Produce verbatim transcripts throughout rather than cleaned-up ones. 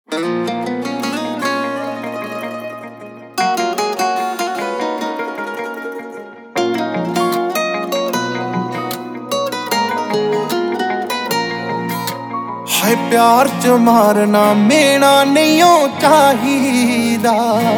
हाय प्यार च मारना मेना नहीं चाहिदा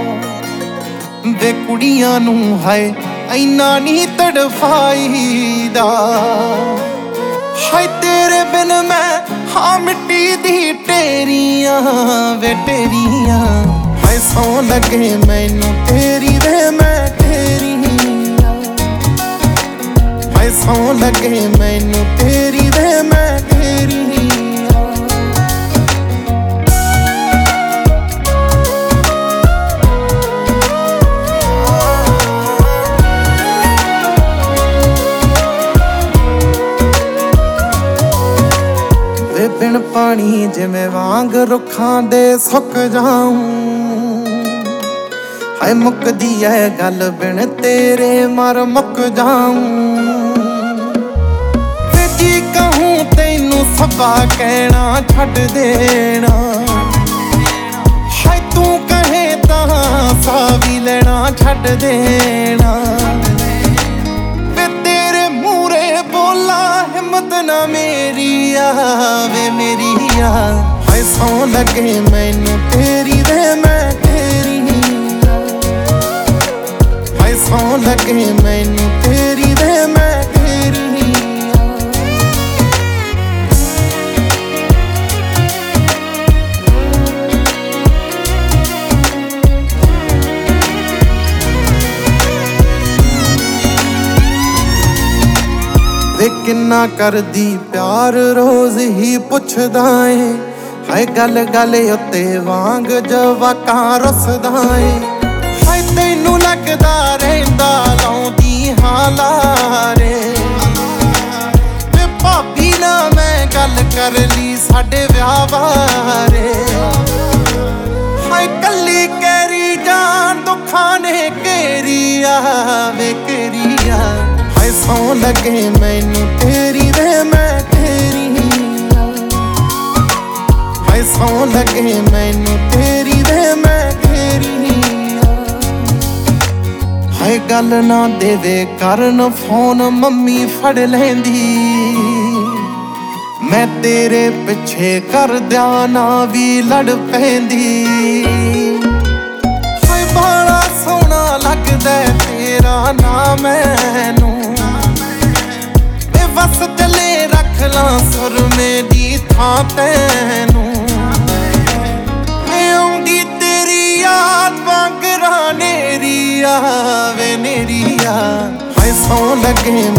वे कुड़ियां नू हाय इन्ना नहीं तड़फाईदा। हाय तेरे बिन मैं हाँ मिट्टी दी टेरियां वे टेरियां। हाय सौ लगे मैनू तेरी वे मैं तेरियां। हाय सौ लगे मैनू तेरी वे मैं तेरियां। बिन पानी जिमें वांग रुखां दे सुक जाऊं। हाय मुकदी है गल बिन तेरे मर मुक जाऊं। जी कहूं तैनू सबा कहना छड्ड देना। हाय तू कहे तां सा भी लेना छड्ड देना। हिम्मत ना मेरी आवे मेरी आ। हाय सौ लगे मैनू तेरी वे मैं तेरी। हाय सौ लगे मैनू तेरी वे मैं तेरी। वे किन्ना करदी प्यार रोज ही पुछदा है। हाय गल गल उत्ते वांग जवाकां रुसदा है। हाय तैनू लगदा रहिंदा लाउंदी हां लारे। वे भाभी ना मैं गल कर ली साडे विआह बारे। हाय कल्ली कैरी जान दुखां ने घेरी आ वे घेरी आ। हाय सौ लगे मैनू तेरी वे मैं तेरी। हाय सौ लगे मैनू तेरी वे मैं तेरी। हाय गल ना देवे करन फोन मम्मी फड़ लैंदी। मैं तेरे पिछे कर दियां ना भी लड़ पैंदी। हाय बड़ा सोहना लगदा तेरा ना मैनू। बस चले रख ला सुर मेरी थां तैनू। आउंदी तेरी याद वांगरा नेरी आवे नेरी आ। हाय सौ लगे